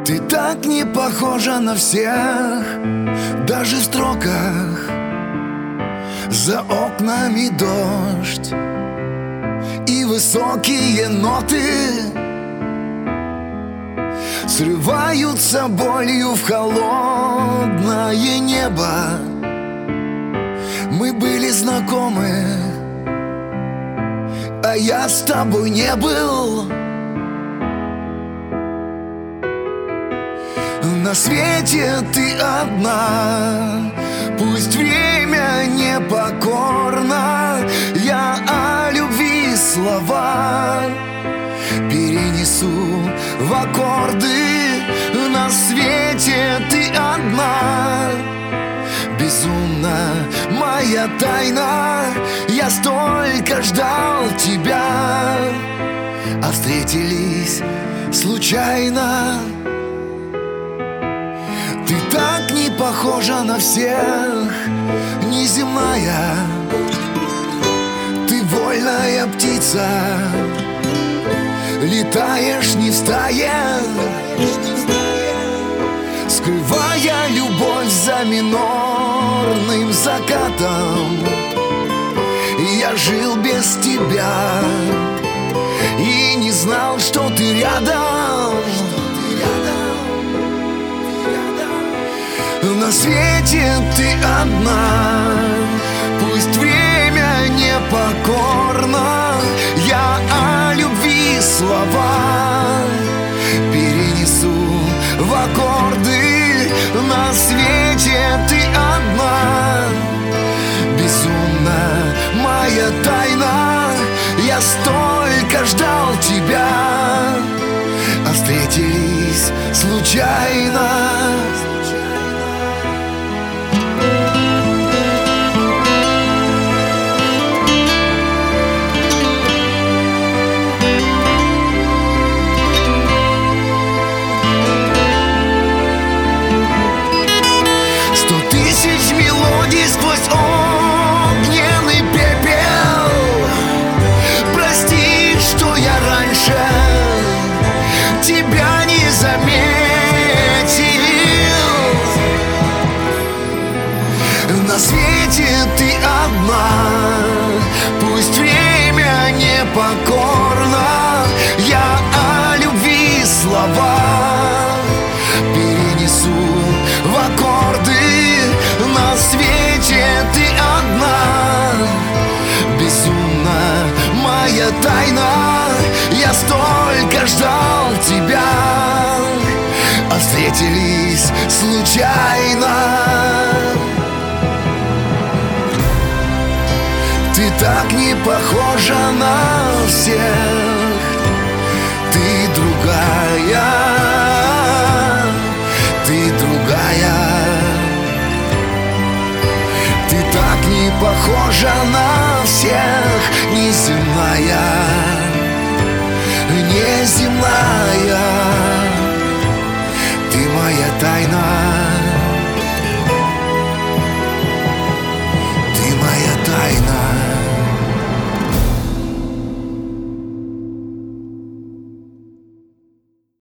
Ты так не похожа на всех, даже в строках. За окнами дождь и высокие ноты срываются болью в холодное небо. Мы были знакомы, а я с тобой не был. На свете ты одна, пусть время непокорно. Я о любви слова перенесу в аккорды. На свете ты одна, безумна моя тайна. Я столько ждал тебя, а встретились случайно. Ты так не похожа на всех, неземная. Ты вольная птица, летаешь не в стае, скрывая любовь за минорным закатом. Я жил без тебя и не знал, что ты рядом. На свете ты одна, пусть время непокорно. Я о любви слова перенесу в аккорды. На свете ты одна, безумна моя тайна. Я столько ждал тебя, а встретились случайно. Сквозь огненный пепел. Прости, что я раньше тебя не заметил. На свете ты одна, пусть время непокорно. Я о любви слова перенесу в аккорды. На свете ты одна, безумна моя тайна. Я столько ждал тебя, а встретились случайно. Ты так не похожа на всех,